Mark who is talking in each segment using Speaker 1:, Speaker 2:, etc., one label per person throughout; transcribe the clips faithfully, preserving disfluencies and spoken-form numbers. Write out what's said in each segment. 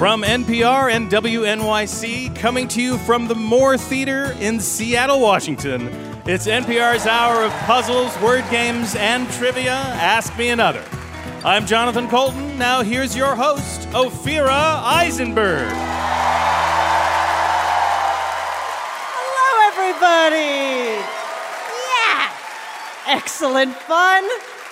Speaker 1: From N P R and W N Y C, coming to you from the Moore Theater in Seattle, Washington, it's N P R's hour of puzzles, word games, and trivia. Ask Me Another. I'm Jonathan Colton. Now here's your host, Ophira Eisenberg.
Speaker 2: Hello, everybody. Yeah. Excellent fun.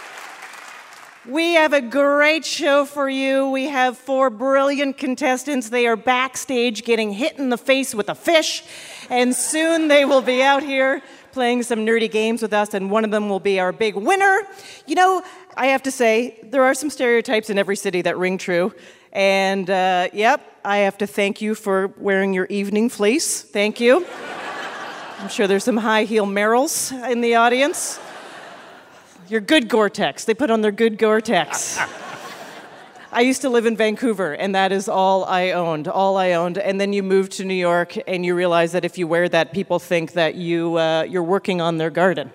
Speaker 2: We have a great show for you. We have four brilliant contestants. They are backstage getting hit in the face with a fish, and soon they will be out here playing some nerdy games with us, and one of them will be our big winner. You know, I have to say, there are some stereotypes in every city that ring true, and uh, yep, I have to thank you for wearing your evening fleece. Thank you. I'm sure there's some high-heel Merrills in the audience. Your good Gore-Tex. They put on their good Gore-Tex. I used to live in Vancouver, and that is all I owned, all I owned. And then you move to New York, and you realize that if you wear that, people think that you, uh, you're working on their garden.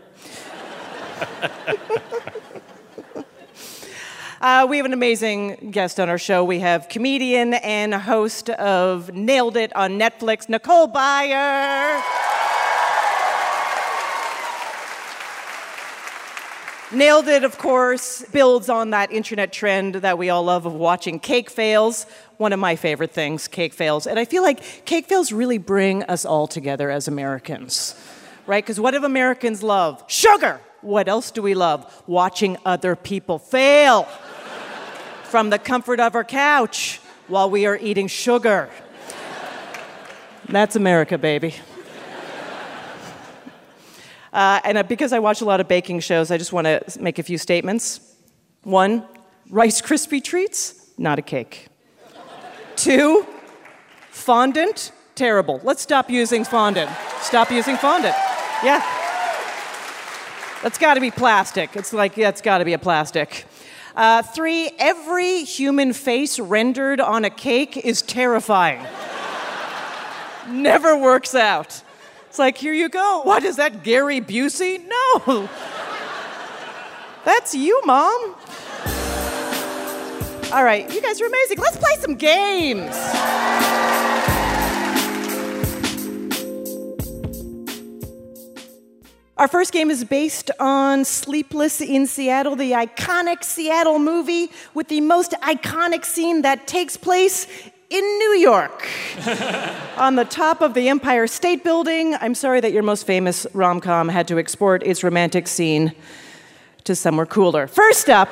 Speaker 2: uh, we have an amazing guest on our show. We have comedian and host of Nailed It on Netflix, Nicole Byer. Nailed It, of course, builds on that internet trend that we all love of watching cake fails. One of my favorite things, cake fails. And I feel like cake fails really bring us all together as Americans, right? Because what do Americans love? Sugar! What else do we love? Watching other people fail from the comfort of our couch while we are eating sugar. That's America, baby. Uh, and uh, because I watch a lot of baking shows, I just want to make a few statements. One, Rice Krispie treats, not a cake. Two, fondant, terrible. Let's stop using fondant. Stop using fondant. Yeah. That's got to be plastic. It's like, yeah, it's got to be a plastic. Uh, three, every human face rendered on a cake is terrifying. Never works out. It's like, here you go. What is that, Gary Busey? No. That's you, Mom. All right, you guys are amazing. Let's play some games. Our first game is based on Sleepless in Seattle, the iconic Seattle movie with the most iconic scene that takes place in New York, on the top of the Empire State Building. I'm sorry that your most famous rom-com had to export its romantic scene to somewhere cooler. First up...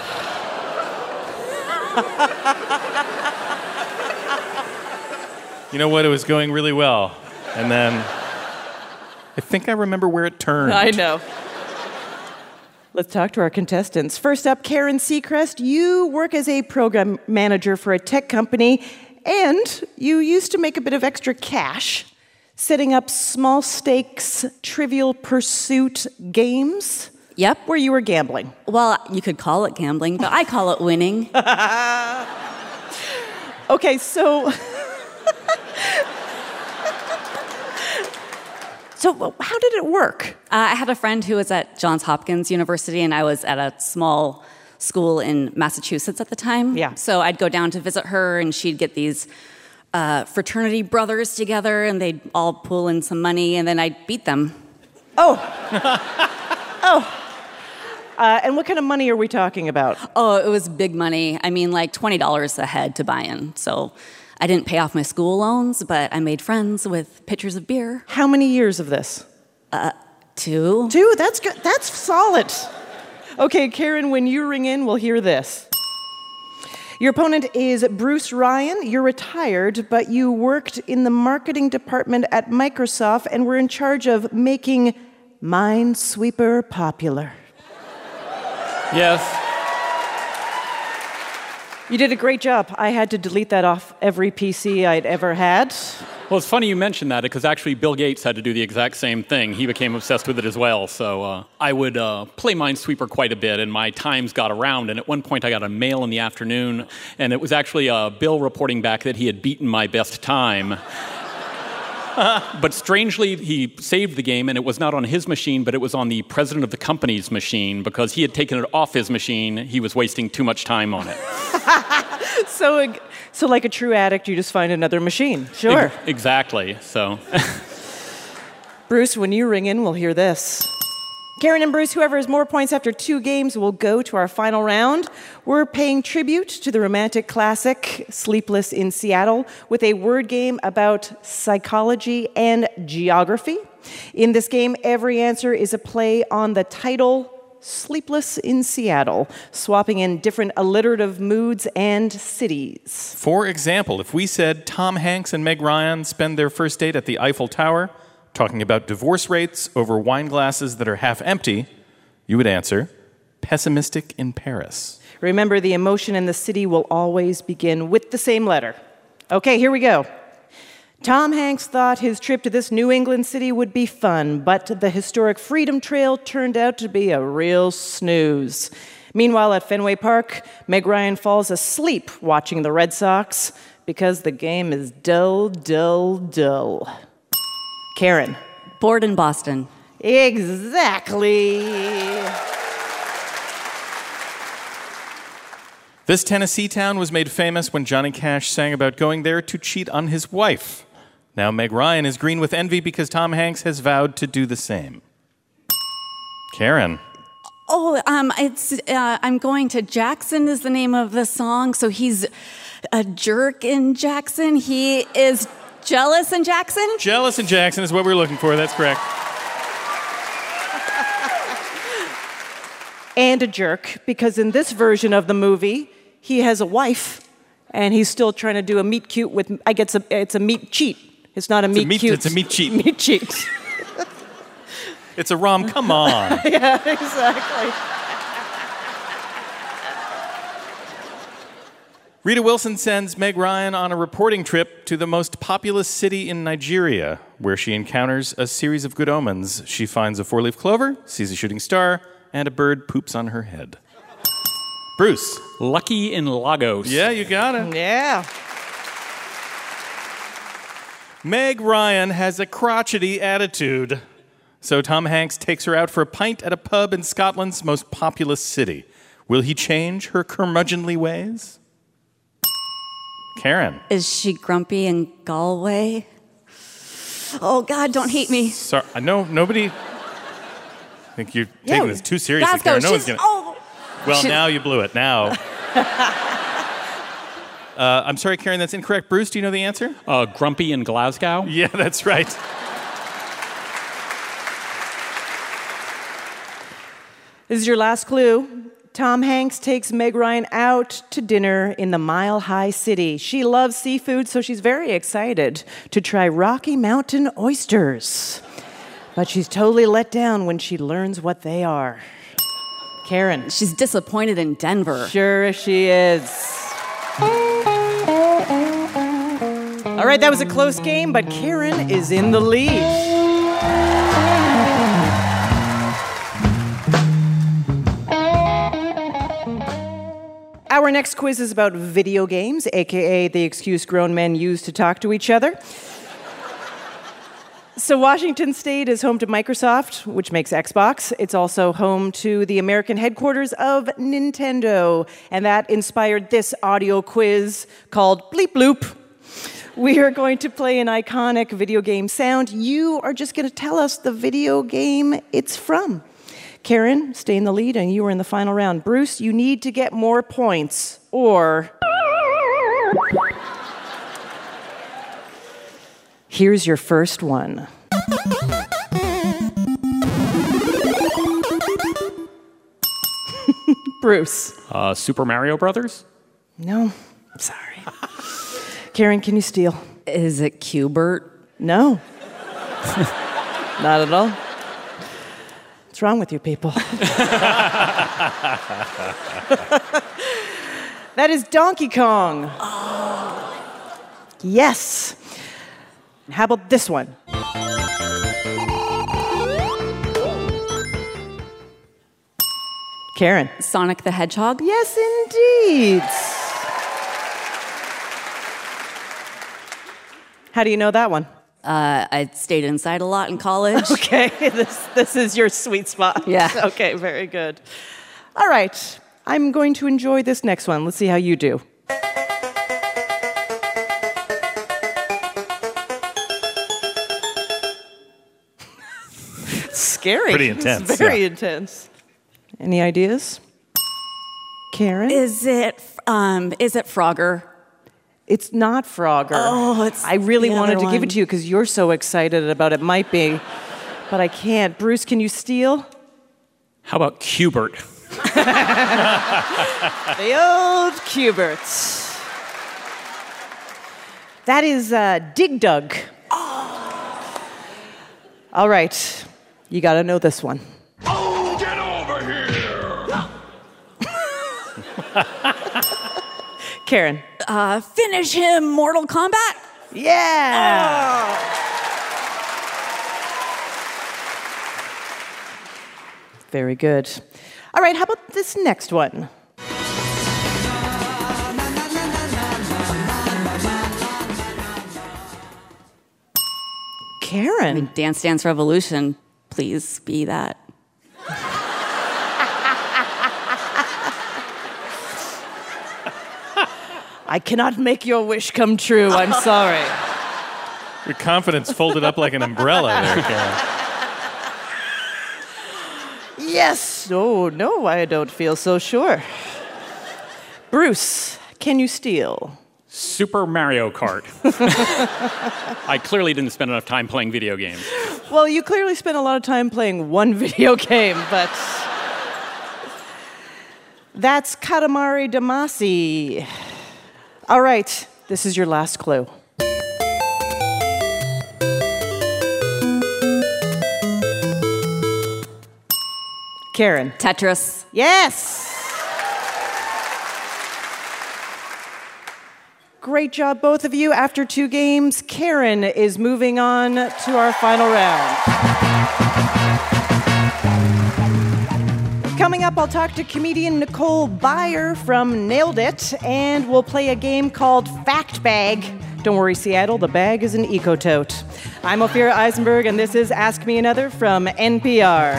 Speaker 1: You know what? It was going really well. And then I think I remember where it turned.
Speaker 2: I know. Let's talk to our contestants. First up, Karen Seacrest. You work as a program manager for a tech company, and you used to make a bit of extra cash setting up small stakes Trivial Pursuit games.
Speaker 3: Yep.
Speaker 2: Where you were gambling.
Speaker 3: Well, you could call it gambling, but I call it winning.
Speaker 2: Okay, so... So how did it work?
Speaker 3: Uh, I had a friend who was at Johns Hopkins University, and I was at a small school in Massachusetts at the time.
Speaker 2: Yeah.
Speaker 3: So I'd go down to visit her, and she'd get these uh, fraternity brothers together, and they'd all pull in some money, and then I'd beat them.
Speaker 2: Oh. oh. Uh, and what kind of money are we talking about?
Speaker 3: Oh, it was big money. I mean, like twenty dollars a head to buy in. So I didn't pay off my school loans, but I made friends with pitchers of beer.
Speaker 2: How many years of this?
Speaker 3: Uh, two.
Speaker 2: Two? That's good. That's solid. Okay, Karen, when you ring in, we'll hear this. Your opponent is Bruce Ryan. You're retired, but you worked in the marketing department at Microsoft and were in charge of making Minesweeper popular.
Speaker 1: Yes.
Speaker 2: You did a great job. I had to delete that off every P C I'd ever had.
Speaker 4: Well, it's funny you mentioned that, because actually Bill Gates had to do the exact same thing. He became obsessed with it as well. So uh, I would uh, play Minesweeper quite a bit, and my times got around. And at one point I got a mail in the afternoon, and it was actually uh, Bill reporting back that he had beaten my best time. But strangely, he saved the game, and it was not on his machine, but it was on the president of the company's machine, because he had taken it off his machine. He was wasting too much time on it.
Speaker 2: so, so like a true addict, you just find another machine. Sure.
Speaker 4: Ex- exactly. So,
Speaker 2: Bruce, when you ring in, we'll hear this. Karen and Bruce, whoever has more points after two games will go to our final round. We're paying tribute to the romantic classic Sleepless in Seattle with a word game about psychology and geography. In this game, every answer is a play on the title Sleepless in Seattle, swapping in different alliterative moods and cities.
Speaker 1: For example, if we said Tom Hanks and Meg Ryan spend their first date at the Eiffel Tower, talking about divorce rates over wine glasses that are half empty, you would answer, pessimistic in Paris.
Speaker 2: Remember, the emotion and the city will always begin with the same letter. Okay, here we go. Tom Hanks thought his trip to this New England city would be fun, but the historic Freedom Trail turned out to be a real snooze. Meanwhile, at Fenway Park, Meg Ryan falls asleep watching the Red Sox because the game is dull, dull, dull. Karen.
Speaker 3: Bored in Boston.
Speaker 2: Exactly.
Speaker 1: This Tennessee town was made famous when Johnny Cash sang about going there to cheat on his wife. Now Meg Ryan is green with envy because Tom Hanks has vowed to do the same. Karen.
Speaker 3: Oh, um, it's uh, I'm going to Jackson is the name of the song. So he's a jerk in Jackson. He is jealous in Jackson.
Speaker 1: Jealous in Jackson is what we're looking for. That's correct.
Speaker 2: And a jerk, because in this version of the movie, he has a wife, and he's still trying to do a meet cute with. I guess it's a, it's a meet cheat. It's not a meet,
Speaker 1: a meet
Speaker 2: cute.
Speaker 1: It's a meet cheat.
Speaker 2: Meet cheat.
Speaker 1: It's a rom. Come on.
Speaker 2: Yeah, exactly.
Speaker 1: Rita Wilson sends Meg Ryan on a reporting trip to the most populous city in Nigeria, where she encounters a series of good omens. She finds a four-leaf clover, sees a shooting star, and a bird poops on her head. Bruce.
Speaker 4: Lucky in Lagos.
Speaker 1: Yeah, you got it.
Speaker 2: Yeah.
Speaker 1: Meg Ryan has a crotchety attitude. So Tom Hanks takes her out for a pint at a pub in Scotland's most populous city. Will he change her curmudgeonly ways? Karen.
Speaker 3: Is she grumpy in Galway? Oh, God, don't hate me.
Speaker 1: Sorry, I know nobody. I think you're taking
Speaker 2: Yeah,
Speaker 1: this too seriously,
Speaker 3: Glasgow,
Speaker 1: Karen. No one's
Speaker 3: she's-
Speaker 1: gonna.
Speaker 3: Oh.
Speaker 1: Well,
Speaker 3: She-
Speaker 1: now you blew it. Now. uh, I'm sorry, Karen. That's incorrect. Bruce, do you know the answer?
Speaker 4: Uh, grumpy in Glasgow.
Speaker 1: Yeah, that's right.
Speaker 2: This is your last clue. Tom Hanks takes Meg Ryan out to dinner in the Mile High City. She loves seafood, so she's very excited to try Rocky Mountain oysters. But she's totally let down when she learns what they are. Karen.
Speaker 3: She's disappointed in Denver.
Speaker 2: Sure she is. All right, that was a close game, but Karen is in the lead. Our next quiz is about video games, aka the excuse grown men use to talk to each other. So Washington State is home to Microsoft, which makes Xbox. It's also home to the American headquarters of Nintendo, and that inspired this audio quiz called Bleep Bloop. We are going to play an iconic video game sound. You are just going to tell us the video game it's from. Karen, stay in the lead, and you are in the final round. Bruce, you need to get more points, or... Here's your first one. Bruce.
Speaker 4: Uh, Super Mario Brothers.
Speaker 2: No, sorry. Karen, can you steal?
Speaker 3: Is it Q*bert?
Speaker 2: No. Not at all. What's wrong with you people? That is Donkey Kong. Oh. Yes. How about this one? Karen.
Speaker 3: Sonic the Hedgehog?
Speaker 2: Yes, indeed. How do you know that one?
Speaker 3: Uh, I stayed inside a lot in college.
Speaker 2: Okay, this this is your sweet spot.
Speaker 3: Yeah.
Speaker 2: Okay, very good. All right, I'm going to enjoy this next one. Let's see how you do. scary.
Speaker 1: Pretty intense.
Speaker 2: It's very
Speaker 1: yeah.
Speaker 2: intense. Any ideas? Karen?
Speaker 3: Is it um is it Frogger?
Speaker 2: It's not Frogger.
Speaker 3: Oh, it's
Speaker 2: I really
Speaker 3: the
Speaker 2: wanted
Speaker 3: other
Speaker 2: to give it
Speaker 3: one.
Speaker 2: to you because you're so excited about it. Might be, but I can't. Bruce, can you steal?
Speaker 4: How about Cubert?
Speaker 2: The old Cuberts. That is uh, Dig Dug. Oh. All right, you got to know this one.
Speaker 5: Oh, get over here!
Speaker 2: Karen.
Speaker 3: Uh, finish him, Mortal Kombat.
Speaker 2: Yeah. Oh. Very good. All right, how about this next one? Karen.
Speaker 3: Dance Dance Revolution. Please be that.
Speaker 2: I cannot make your wish come true. I'm sorry.
Speaker 1: Your confidence folded up like an umbrella there, Karen.
Speaker 2: Yes. Oh, no, I don't feel so sure. Bruce, can you steal?
Speaker 4: Super Mario Kart. I clearly didn't spend enough time playing video games.
Speaker 2: Well, you clearly spent a lot of time playing one video game, but that's Katamari Damacy. All right, this is your last clue. Karen.
Speaker 3: Tetris.
Speaker 2: Yes! Great job, both of you. After two games, Karen is moving on to our final round. Coming up, I'll talk to comedian Nicole Byer from Nailed It, and we'll play a game called Fact Bag. Don't worry, Seattle, the bag is an eco-tote. I'm Ophira Eisenberg, and this is Ask Me Another from N P R.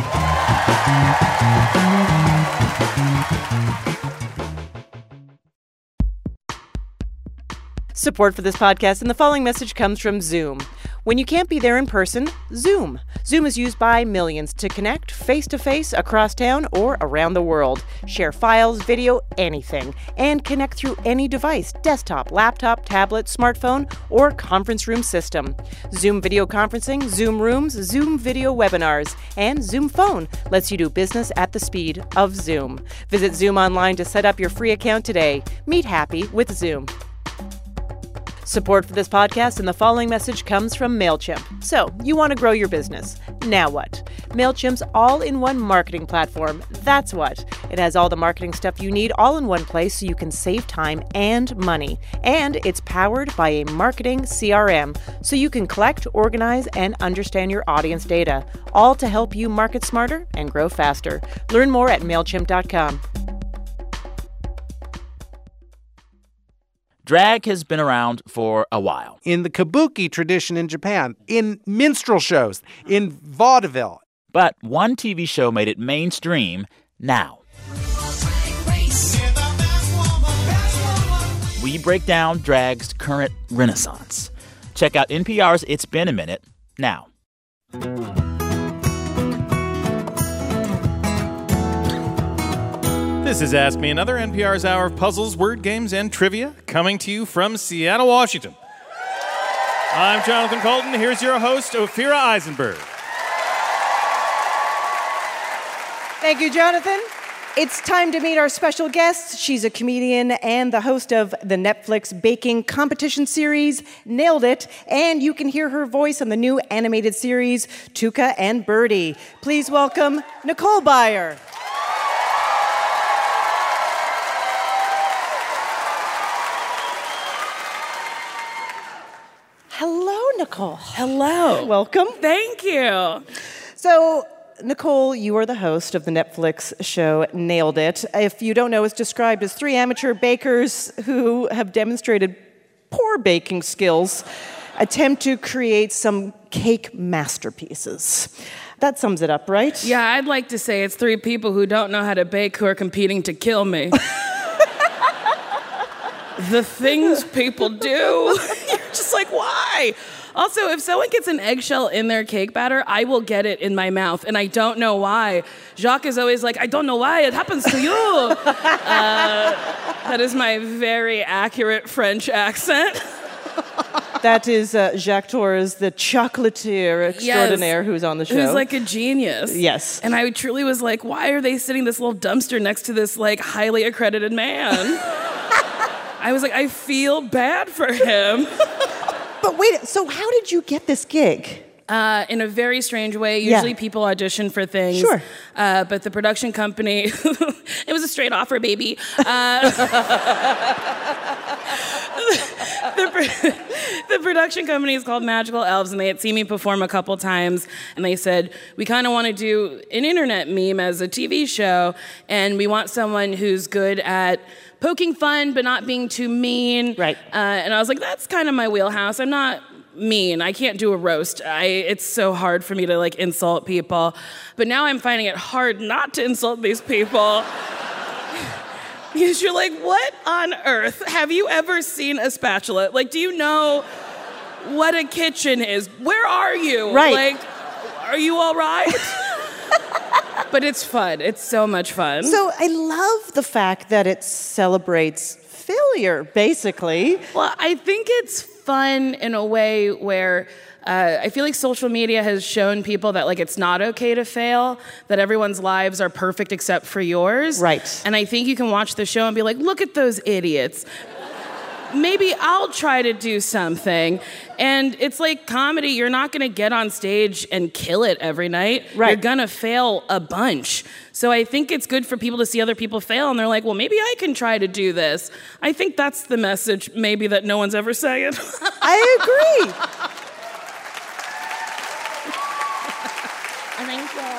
Speaker 2: Support for this podcast and the following message comes from Zoom. When you can't be there in person, Zoom. Zoom is used by millions to connect face-to-face across town or around the world, share files, video, anything, and connect through any device, desktop, laptop, tablet, smartphone, or conference room system. Zoom video conferencing, Zoom Rooms, Zoom video webinars, and Zoom Phone lets you do business at the speed of Zoom. Visit Zoom online to set up your free account today. Meet happy with Zoom. Support for this podcast and the following message comes from MailChimp. So, you want to grow your business. Now what? MailChimp's all-in-one marketing platform. That's what. It has all the marketing stuff you need all in one place so you can save time and money. And it's powered by a marketing C R M, so you can collect, organize, and understand your audience data, all to help you market smarter and grow faster. Learn more at MailChimp dot com.
Speaker 6: Drag has been around for a while.
Speaker 7: In the kabuki tradition in Japan, in minstrel shows, in vaudeville.
Speaker 6: But one T V show made it mainstream now. We break down drag's current renaissance. Check out N P R's It's Been a Minute now.
Speaker 1: This is Ask Me Another, N P R's hour of puzzles, word games, and trivia, coming to you from Seattle, Washington. I'm Jonathan Colton. Here's your host, Ophira Eisenberg.
Speaker 2: Thank you, Jonathan. It's time to meet our special guest. She's a comedian and the host of the Netflix baking competition series, Nailed It, and you can hear her voice on the new animated series, Tuca and Birdie. Please welcome Nicole Byer. Hello, Nicole.
Speaker 8: Hello.
Speaker 2: Welcome.
Speaker 8: Thank you.
Speaker 2: So, Nicole, you are the host of the Netflix show Nailed It. If you don't know, it's described as three amateur bakers who have demonstrated poor baking skills attempt to create some cake masterpieces. That sums it up, right?
Speaker 8: Yeah, I'd like to say it's three people who don't know how to bake who are competing to kill me. The things people do. You're just like, why? Also, if someone gets an eggshell in their cake batter, I will get it in my mouth, and I don't know why. Jacques is always like, I don't know why it happens to you. uh, that is my very accurate French accent.
Speaker 2: That is uh, Jacques Torres, the chocolatier extraordinaire,
Speaker 8: yes.
Speaker 2: who's on the show.
Speaker 8: Who's like a genius.
Speaker 2: Yes.
Speaker 8: And I truly was like, why are they sitting this little dumpster next to this like highly accredited man? I was like, I feel bad for him.
Speaker 2: But wait, so how did you get this gig?
Speaker 8: Uh, in a very strange way. Usually
Speaker 2: Yeah.
Speaker 8: people audition for things.
Speaker 2: Sure.
Speaker 8: Uh, but the production company, it was a straight offer, baby. Uh, the, pro- the production company is called Magical Elves, and they had seen me perform a couple times, and they said, we kind of want to do an internet meme as a T V show, and we want someone who's good at poking fun but not being too mean.
Speaker 2: Right.
Speaker 8: Uh, and I was like, that's kind of my wheelhouse. I'm not mean. I can't do a roast. I, it's so hard for me to like insult people. But now I'm finding it hard not to insult these people. Because you're like, what on earth? Have you ever seen a spatula? Like, do you know what a kitchen is? Where are you?
Speaker 2: Right.
Speaker 8: Like, are you all right? But it's fun. It's so much fun.
Speaker 2: So I love the fact that it celebrates failure, basically.
Speaker 8: Well, I think it's fun in a way where uh, I feel like social media has shown people that like it's not okay to fail, that everyone's lives are perfect except for yours.
Speaker 2: Right.
Speaker 8: And I think you can watch the show and be like, look at those idiots. Maybe I'll try to do something. And it's like comedy, you're not gonna get on stage and kill it every night.
Speaker 2: Right.
Speaker 8: You're gonna fail a bunch. So I think it's good for people to see other people fail and they're like, well, maybe I can try to do this. I think that's the message maybe that no one's ever saying.
Speaker 2: I agree.
Speaker 8: Thank you.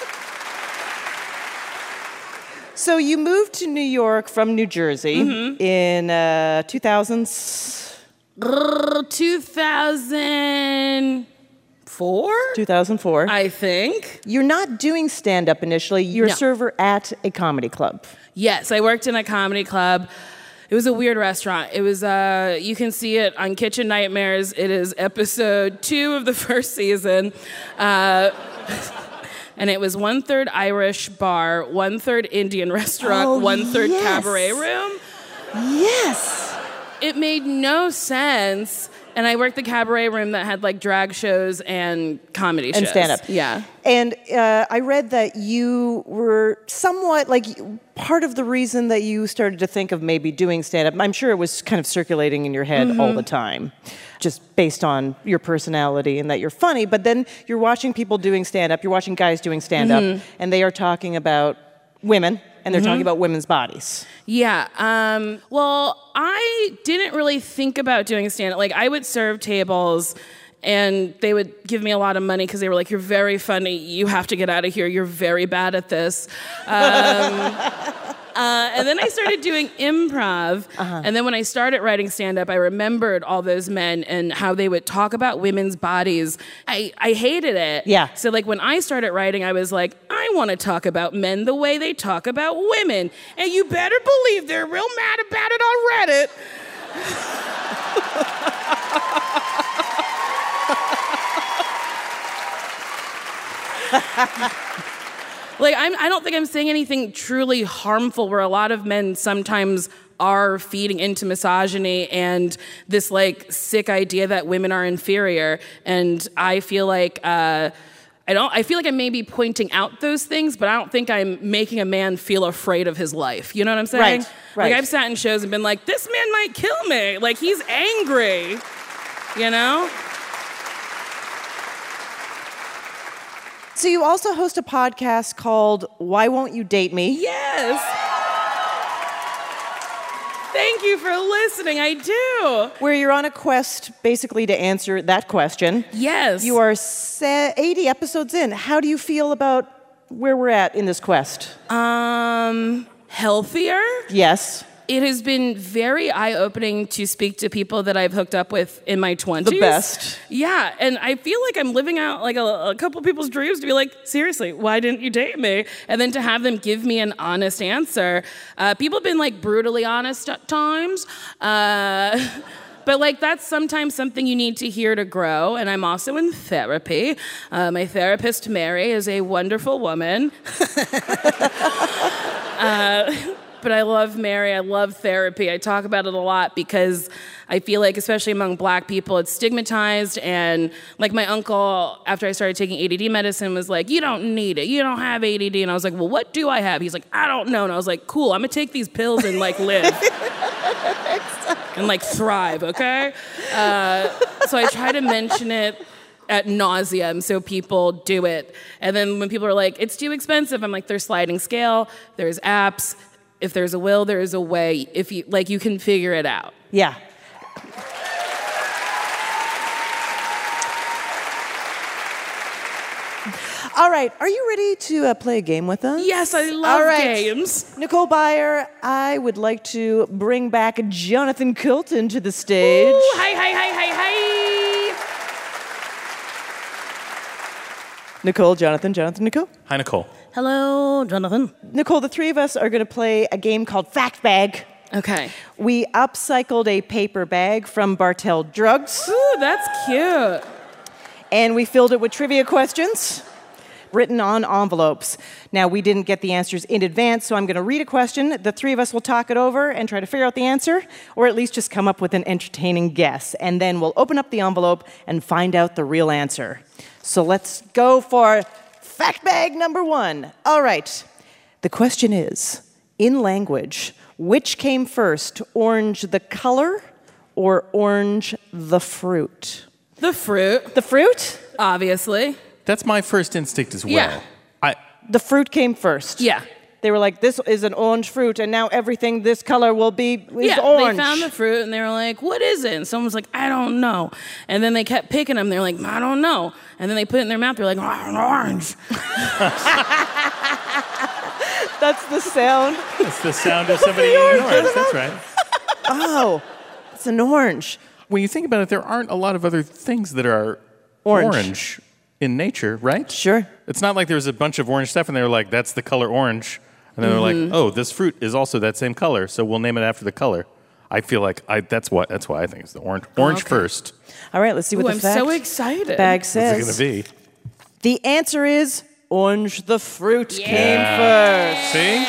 Speaker 2: So you moved to New York from New Jersey
Speaker 8: Mm-hmm.
Speaker 2: in uh, two thousands?
Speaker 8: two thousand four?
Speaker 2: two thousand four.
Speaker 8: I think.
Speaker 2: You're not doing stand-up initially. You're
Speaker 8: No.
Speaker 2: a server at a comedy club.
Speaker 8: Yes, I worked in a comedy club. It was a weird restaurant. It was, uh, you can see it on Kitchen Nightmares. It is episode two of the first season. Uh, and it was one-third Irish bar, one-third Indian restaurant,
Speaker 2: Oh,
Speaker 8: one-third
Speaker 2: yes.
Speaker 8: cabaret room.
Speaker 2: Yes.
Speaker 8: It made no sense. And I worked the cabaret room that had like drag shows and comedy shows.
Speaker 2: And stand-up.
Speaker 8: Yeah.
Speaker 2: And uh, I read that you were somewhat, like, part of the reason that you started to think of maybe doing stand-up, I'm sure it was kind of circulating in your head
Speaker 8: Mm-hmm.
Speaker 2: all the time, just based on your personality and that you're funny, but then you're watching people doing stand-up, you're watching guys doing stand-up,
Speaker 8: Mm-hmm.
Speaker 2: and they are talking about women, and they're talking about women's bodies.
Speaker 8: Yeah. Um, well, I didn't really think about doing stand-up. Like, I would serve tables, and they would give me a lot of money because they were like, you're very funny. You have to get out of here. You're very bad at this. Um, uh, and then I started doing improv.
Speaker 2: Uh-huh.
Speaker 8: And then when I started writing stand-up, I remembered all those men and how they would talk about women's bodies. I, I hated it.
Speaker 2: Yeah.
Speaker 8: So, like, when I started writing, I was like, I want to talk about men the way they talk about women. And you better believe they're real mad about it on Reddit. Like, I'm, I don't think I'm saying anything truly harmful where a lot of men sometimes are feeding into misogyny and this, like, sick idea that women are inferior. And I feel like... Uh, I don't. I feel like I may be pointing out those things, but I don't think I'm making a man feel afraid of his life. You know what I'm saying?
Speaker 2: Right, right.
Speaker 8: Like, I've sat in shows and been like, this man might kill me. Like, he's angry. You know?
Speaker 2: So you also host a podcast called Why Won't You Date Me?
Speaker 8: Yes. Thank you for listening. I do.
Speaker 2: Where you're on a quest basically to answer that question.
Speaker 8: Yes.
Speaker 2: You are se- eighty episodes in. How do you feel about where we're at in this quest?
Speaker 8: Um, healthier.
Speaker 2: Yes.
Speaker 8: It has been very eye-opening to speak to people that I've hooked up with in my twenties.
Speaker 2: The best.
Speaker 8: Yeah, and I feel like I'm living out like a, a couple people's dreams to be like, seriously, why didn't you date me? And then to have them give me an honest answer. Uh, people have been like brutally honest at times. Uh, But like that's sometimes something you need to hear to grow. And I'm also in therapy. Uh, my therapist, Mary, is a wonderful woman. uh, but I love Mary. I love therapy. I talk about it a lot because I feel like, especially among black people, it's stigmatized. And like my uncle, after I started taking A D D medicine, was like, you don't need it. You don't have A D D. And I was like, well, what do I have? He's like, I don't know. And I was like, cool, I'm going to take these pills and like live. And like thrive, okay? Uh, so I try to mention it at nauseum so people do it. And then when people are like, it's too expensive, I'm like, there's sliding scale, there's apps. If there's a will, there is a way. If you like, you can figure it out.
Speaker 2: Yeah. All right, are you ready to uh, play a game with us?
Speaker 8: Yes, I love
Speaker 2: All right.
Speaker 8: games.
Speaker 2: Nicole Byer, I would like to bring back Jonathan Coulton to the stage.
Speaker 8: Ooh, hi, hi, hi, hi, hi.
Speaker 2: Nicole, Jonathan, Jonathan, Nicole.
Speaker 1: Hi, Nicole.
Speaker 8: Hello, Jonathan.
Speaker 2: Nicole, the three of us are going to play a game called Fact Bag.
Speaker 8: Okay.
Speaker 2: We upcycled a paper bag from Bartell Drugs.
Speaker 8: Ooh, that's cute.
Speaker 2: And we filled it with trivia questions written on envelopes. Now, we didn't get the answers in advance, so I'm going to read a question. The three of us will talk it over and try to figure out the answer, or at least just come up with an entertaining guess. And then we'll open up the envelope and find out the real answer. So let's go for fact bag number one. All right. The question is, in language, which came first, orange the color or orange the fruit?
Speaker 8: The fruit.
Speaker 2: The fruit?
Speaker 8: Obviously.
Speaker 1: That's my first instinct as well.
Speaker 8: Yeah.
Speaker 1: I
Speaker 2: The fruit came first.
Speaker 8: Yeah.
Speaker 2: They were like, this is an orange fruit, and now everything this color will be is
Speaker 8: yeah,
Speaker 2: orange.
Speaker 8: they found the fruit, and they were like, what is it? And someone was like, I don't know. And then they kept picking them. They're like, I don't know. And then they put it in their mouth. They're like, oh, an orange.
Speaker 2: That's the sound.
Speaker 1: It's the sound of somebody eating an orange. That's right.
Speaker 2: Oh, it's an orange.
Speaker 1: When you think about it, there aren't a lot of other things that are
Speaker 2: Orange.
Speaker 1: orange in nature, right?
Speaker 2: Sure.
Speaker 1: It's not like there's a bunch of orange stuff and they were like, that's the color orange. And then they're like, oh, this fruit is also that same color, so we'll name it after the color. I feel like I, that's what that's why I think it's the orange. Orange
Speaker 8: okay.
Speaker 1: first.
Speaker 2: All right, let's see what
Speaker 8: Ooh,
Speaker 2: the
Speaker 8: I'm
Speaker 2: fact
Speaker 8: so excited.
Speaker 2: bag
Speaker 1: What's
Speaker 2: says.
Speaker 1: it going to be?
Speaker 2: The answer is orange the fruit
Speaker 8: Yeah.
Speaker 2: came first.
Speaker 1: See?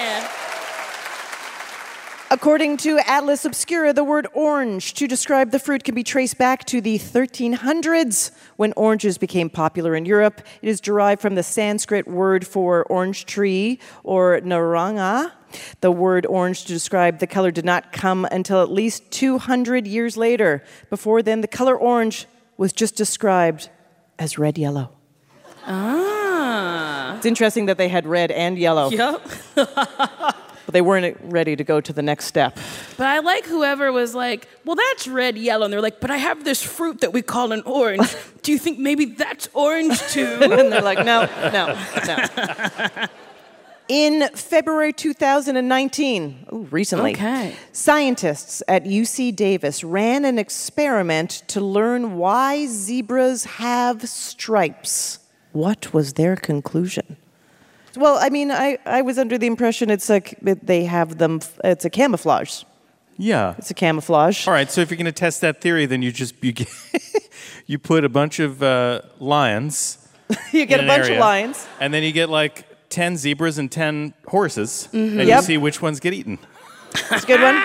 Speaker 2: According to Atlas Obscura, the word orange to describe the fruit can be traced back to the thirteen hundreds when oranges became popular in Europe. It is derived from the Sanskrit word for orange tree, or naranga. The word orange to describe the color did not come until at least two hundred years later. Before then, the color orange was just described as red-yellow.
Speaker 8: Ah.
Speaker 2: It's interesting that they had red and yellow.
Speaker 8: Yep.
Speaker 2: But they weren't ready to go to the next step.
Speaker 8: But I like whoever was like, well, that's red, yellow. And they're like, but I have this fruit that we call an orange. Do you think maybe that's orange too?
Speaker 2: And they're like, no, no, no. In February two thousand nineteen, ooh, recently,
Speaker 8: Okay.
Speaker 2: scientists at U C Davis ran an experiment to learn why zebras have stripes. What was their conclusion? Well, I mean, I, I was under the impression it's like they have them, it's a camouflage.
Speaker 1: Yeah.
Speaker 2: It's a camouflage.
Speaker 1: All right, so if you're going to test that theory, then you just you, get, you put a bunch of uh, lions.
Speaker 2: You get a
Speaker 1: in an
Speaker 2: bunch
Speaker 1: area,
Speaker 2: of lions.
Speaker 1: and then you get like ten zebras and ten horses,
Speaker 8: Mm-hmm.
Speaker 1: and
Speaker 2: Yep.
Speaker 1: you see which ones get eaten.
Speaker 2: It's a good one.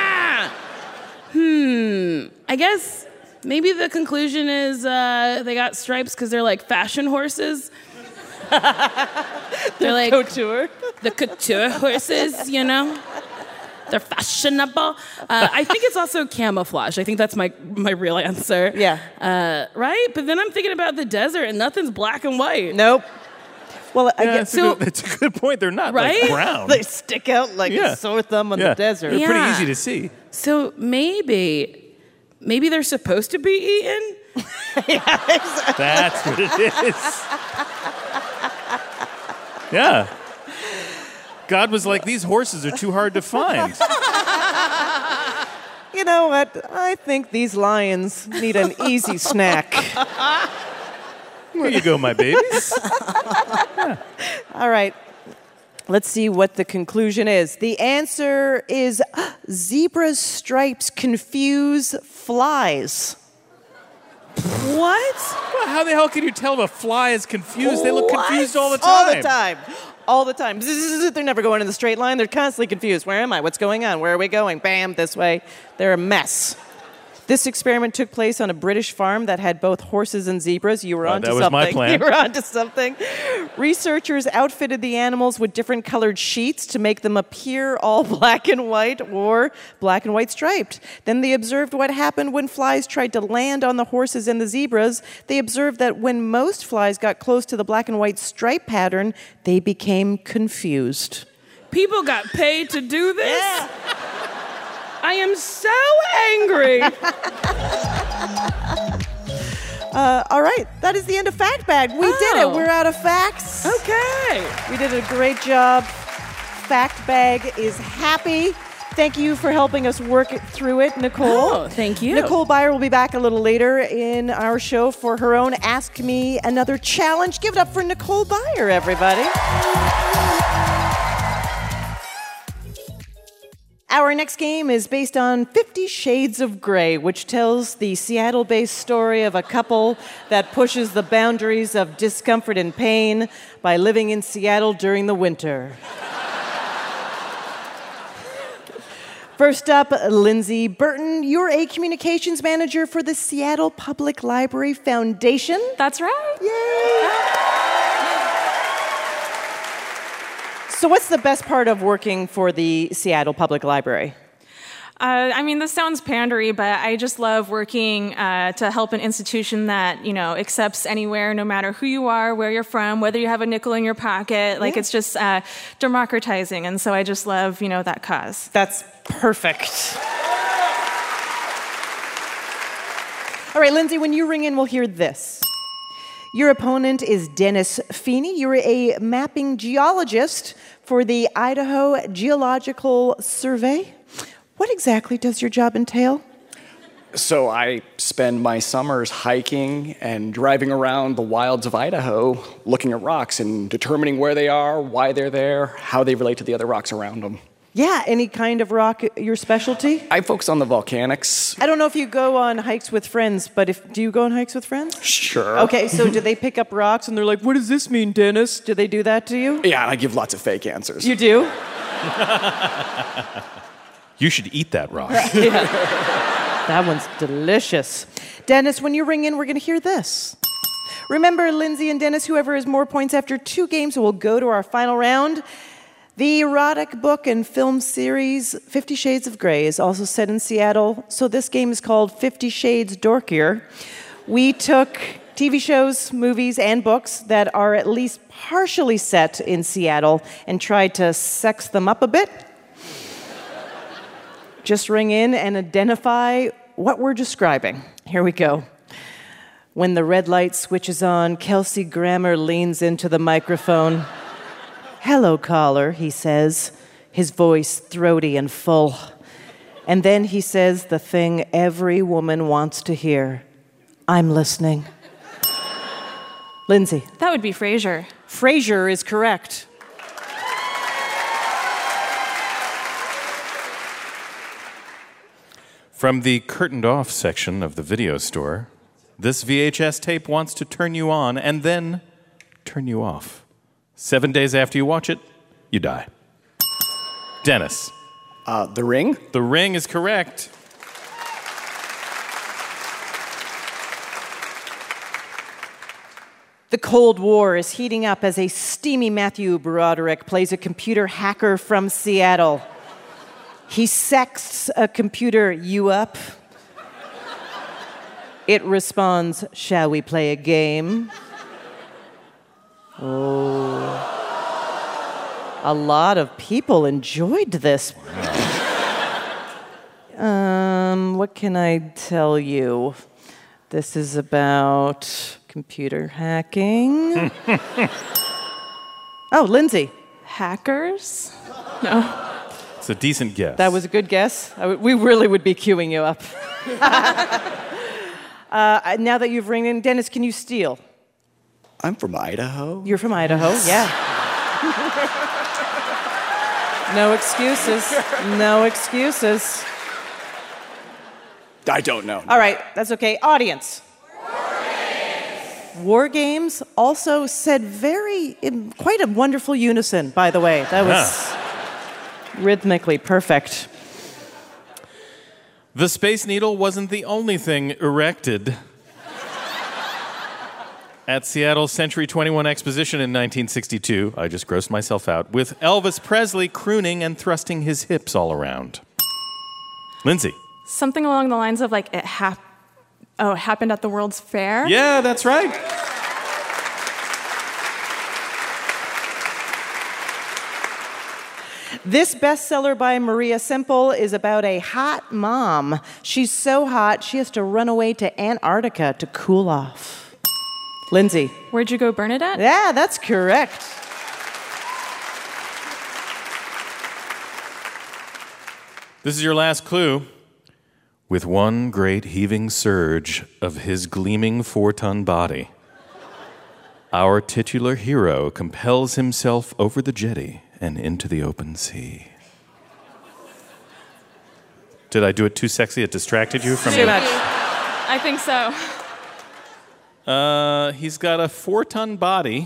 Speaker 8: Hmm. I guess maybe the conclusion is uh, they got stripes because they're like fashion horses. They're like
Speaker 2: Couture.
Speaker 8: the couture horses, you know? They're fashionable. Uh, I think it's also camouflage. I think that's my, my real answer.
Speaker 2: Yeah.
Speaker 8: Uh, right? But then I'm thinking about the desert and nothing's black and white.
Speaker 2: Nope. Well, I
Speaker 1: Yeah,
Speaker 2: guess
Speaker 1: that's,
Speaker 8: so-
Speaker 1: a good, that's a good point. They're not
Speaker 8: Right?
Speaker 1: like brown.
Speaker 2: they stick out like
Speaker 1: Yeah.
Speaker 2: a sore thumb on
Speaker 1: yeah.
Speaker 2: the desert.
Speaker 1: They're pretty
Speaker 8: Yeah.
Speaker 1: easy to see.
Speaker 8: So maybe, maybe they're supposed to be eaten?
Speaker 1: That's what it is. Yeah. God was like, these horses are too hard to find.
Speaker 2: You know what? I think these lions need an easy snack.
Speaker 1: Here you go, my babies.
Speaker 2: All right. Let's see what the conclusion is. The answer is zebra stripes confuse flies.
Speaker 8: What?
Speaker 1: Well, how the hell can you tell if a fly is confused? They look
Speaker 2: What?
Speaker 1: confused all the time.
Speaker 2: All the time. All the time. They're never going in the straight line. They're constantly confused. Where am I? What's going on? Where are we going? Bam, this way. They're a mess. This experiment took place on a British farm that had both horses and zebras. You were
Speaker 1: Uh,
Speaker 2: onto
Speaker 1: that was
Speaker 2: something.
Speaker 1: my plan.
Speaker 2: You were onto something. Researchers outfitted the animals with different colored sheets to make them appear all black and white or black and white striped. Then they observed what happened when flies tried to land on the horses and the zebras. They observed that when most flies got close to the black and white stripe pattern, they became confused.
Speaker 8: People got paid to do this? Yeah. I am so angry.
Speaker 2: uh, all right, that is the end of Fact Bag. We
Speaker 8: Oh.
Speaker 2: did it. We're out of facts.
Speaker 8: Okay.
Speaker 2: We did a great job. Fact Bag is happy. Thank you for helping us work it through it, Nicole.
Speaker 8: Oh, thank you.
Speaker 2: Nicole Byer will be back a little later in our show for her own Ask Me Another challenge. Give it up for Nicole Byer, everybody. Our next game is based on Fifty Shades of Grey, which tells the Seattle-based story of a couple that pushes the boundaries of discomfort and pain by living in Seattle during the winter. First up, Lindsay Burton. You're a communications manager for the Seattle Public Library Foundation.
Speaker 3: That's right.
Speaker 2: Yay! So what's the best part of working for the Seattle Public Library?
Speaker 9: Uh, I mean, this sounds pandery, but I just love working uh, to help an institution that, you know, accepts anywhere, no matter who you are, where you're from, whether you have a nickel in your pocket. Like,
Speaker 2: Yeah.
Speaker 9: it's just uh, democratizing. And so I just love, you know, that cause.
Speaker 2: That's perfect. All right, Lindsay, when you ring in, we'll hear this. Your opponent is Dennis Feeney. You're a mapping geologist for the Idaho Geological Survey. What exactly does your job entail?
Speaker 10: So I spend my summers hiking and driving around the wilds of Idaho, looking at rocks and determining where they are, why they're there, how they relate to the other rocks around them.
Speaker 2: Yeah, any kind of rock your specialty?
Speaker 10: I focus on the volcanics.
Speaker 2: I don't know if you go on hikes with friends, but if do you go on hikes with friends?
Speaker 10: Sure.
Speaker 2: Okay, so do they pick up rocks and they're like, what does this mean, Dennis? Do they do that to you?
Speaker 10: Yeah, I give lots of fake answers.
Speaker 2: You do?
Speaker 1: You should eat that rock.
Speaker 2: Yeah. That one's delicious. Dennis, when you ring in, we're going to hear this. Remember, Lindsay and Dennis, whoever has more points after two games will go to our final round. The erotic book and film series Fifty Shades of Grey is also set in Seattle, so this game is called Fifty Shades Dorkier. We took T V shows, movies, and books that are at least partially set in Seattle and tried to sex them up a bit. Just ring in and identify what we're describing. Here we go. When the red light switches on, Kelsey Grammer leans into the microphone. Hello, caller, he says, his voice throaty and full. And then he says the thing every woman wants to hear. I'm listening. Lindsay.
Speaker 9: That would be Frasier.
Speaker 2: Frasier is correct.
Speaker 1: From the curtained off section of the video store, this V H S tape wants to turn you on and then turn you off. Seven days after you watch it, you die. Dennis.
Speaker 10: Uh, The Ring?
Speaker 1: The Ring is correct.
Speaker 2: The Cold War is heating up as a steamy Matthew Broderick plays a computer hacker from Seattle. He sexts a computer you up. It responds, shall we play a game? Oh. A lot of people enjoyed this. um, what can I tell you? This is about computer hacking. Oh, Lindsay.
Speaker 9: Hackers? No.
Speaker 1: It's a decent guess.
Speaker 2: That was a good guess. I w- we really would be queuing you up. uh, now that you've ringed in, Dennis, can you steal?
Speaker 10: I'm from Idaho.
Speaker 2: You're from Idaho, yeah. No excuses. No excuses.
Speaker 10: I don't know.
Speaker 2: All right, that's okay. Audience. War Games also said very, in quite a wonderful unison, by the way. That was yeah. rhythmically perfect.
Speaker 1: The Space Needle wasn't the only thing erected at Seattle's Century twenty-one Exposition in nineteen sixty-two. I just grossed myself out. With Elvis Presley crooning and thrusting his hips all around. Lindsay.
Speaker 9: Something along the lines of like it happened. Oh, it happened at the World's Fair?
Speaker 1: Yeah, that's right.
Speaker 2: This bestseller by Maria Semple is about a hot mom. She's so hot, she has to run away to Antarctica to cool off. Lindsay.
Speaker 9: Where'd you go, Bernadette?
Speaker 2: Yeah, that's correct.
Speaker 1: This is your last clue. With one great heaving surge of his gleaming four-ton body, our titular hero compels himself over the jetty and into the open sea. Did I do it too sexy? It distracted you from
Speaker 9: Too
Speaker 1: your...
Speaker 9: much. I think so.
Speaker 1: Uh, he's got a four-ton body.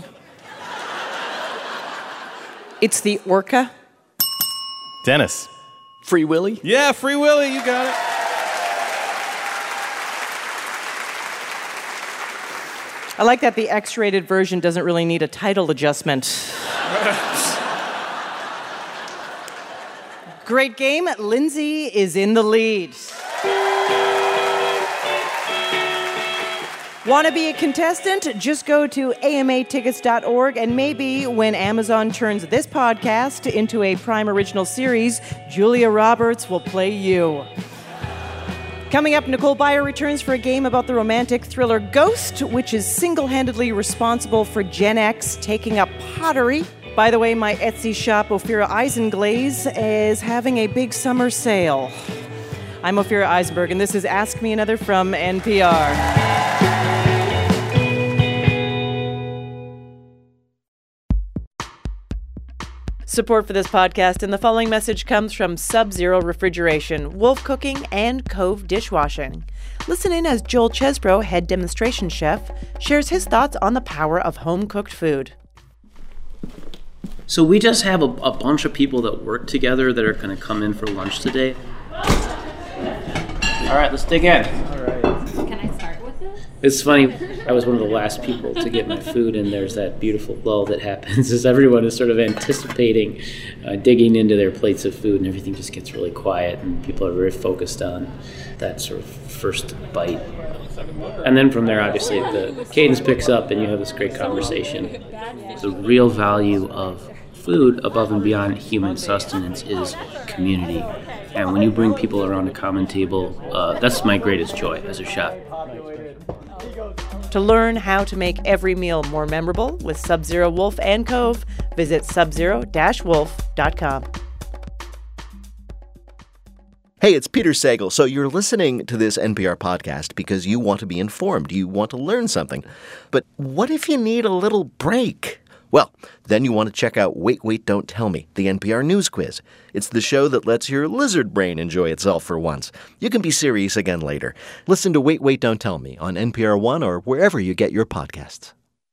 Speaker 2: It's the orca.
Speaker 1: Dennis.
Speaker 10: Free Willy?
Speaker 1: Yeah, Free Willy, you got it.
Speaker 2: I like that the X-rated version doesn't really need a title adjustment. Great game. Lindsay is in the lead. Want to be a contestant? Just go to A M A tickets dot org, and maybe when Amazon turns this podcast into a Prime Original series, Julia Roberts will play you. Coming up, Nicole Byer returns for a game about the romantic thriller Ghost, which is single-handedly responsible for Gen X taking up pottery. By the way, my Etsy shop, Ophira Eisenglaze, is having a big summer sale. I'm Ophira Eisenberg, and this is Ask Me Another from N P R. Support for this podcast and the following message comes from Sub-Zero Refrigeration, Wolf Cooking, and Cove Dishwashing. Listen in as Joel Chesbro, head demonstration chef, shares his thoughts on the power of home-cooked food.
Speaker 11: So we just have a, a bunch of people that work together that are going to come in for lunch today. All right, let's dig in. All right.
Speaker 12: Can I start with this?
Speaker 11: It's funny, I was one of the last people to get my food, and there's that beautiful lull that happens as everyone is sort of anticipating uh, digging into their plates of food, and everything just gets really quiet, and people are very focused on that sort of first bite. And then from there, obviously, the cadence picks up, and you have this great conversation. The real value of food, above and beyond human sustenance, is community. And when you bring people around a common table, uh, that's my greatest joy as a chef.
Speaker 2: To learn how to make every meal more memorable with Sub-Zero Wolf and Cove, visit sub zero dash wolf dot com.
Speaker 13: Hey, it's Peter Sagal. So you're listening to this N P R podcast because you want to be informed. You want to learn something. But what if you need a little break? Well, then you want to check out Wait, Wait, Don't Tell Me, the N P R News Quiz. It's the show that lets your lizard brain enjoy itself for once. You can be serious again later. Listen to Wait, Wait, Don't Tell Me on N P R One or wherever you get your podcasts.